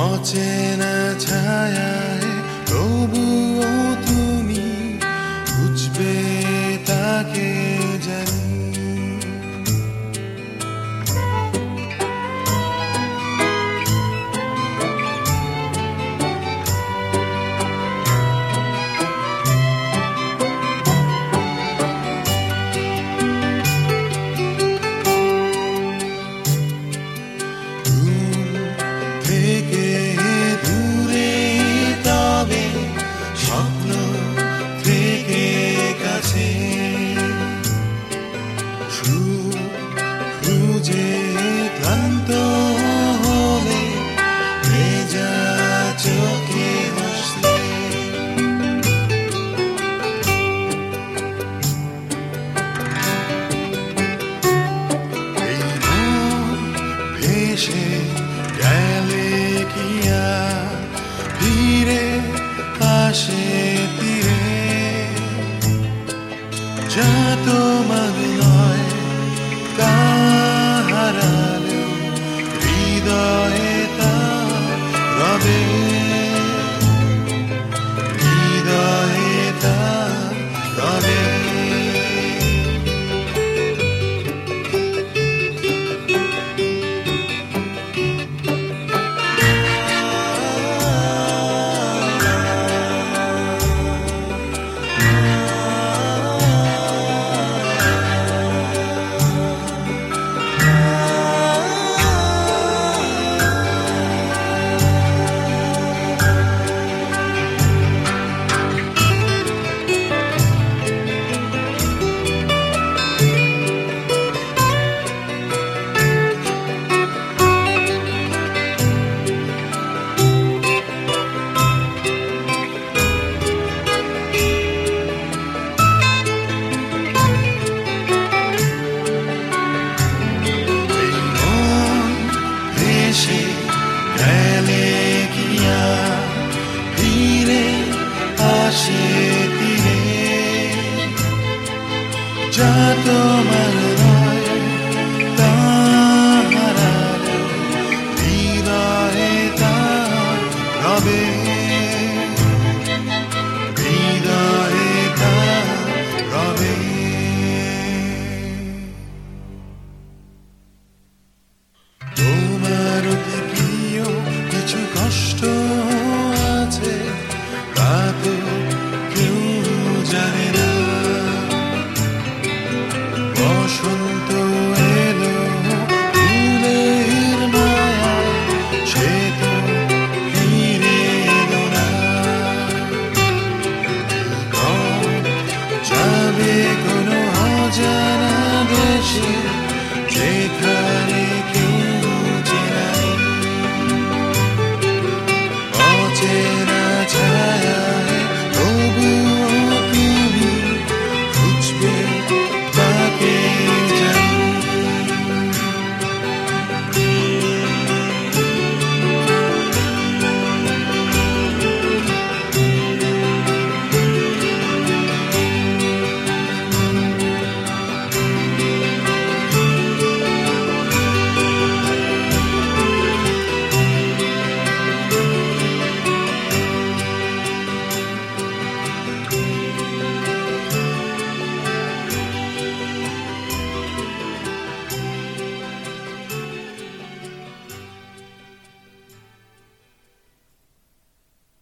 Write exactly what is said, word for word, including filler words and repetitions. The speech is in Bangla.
অচেনা ছায়ায় তবুও তুমি বুঝবে তাকে জানি। থেকে দূরে তবে স্বপ্ন থেকে কাছে খুঁজে ক্লান্ত হলে ভেজা চোখে হাসলে এই মন ভেসে গেলে কিয়া ফিরে আসে তীরে যা তোমার নয় তা হারালেও হৃদয়ে তা রবে, হৃদয়ে তা রবে। ভেসে গেলে কিয়া ফিরে আসে তীরে যা তোমার নয় তা হারালেও হৃদয়ে তা রবে।